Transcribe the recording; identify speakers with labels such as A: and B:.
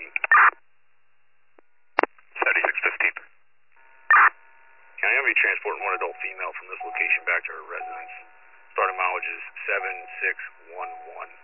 A: 7615. Can I have you transporting one adult female from this location back to her residence? Starting mileage is 7611.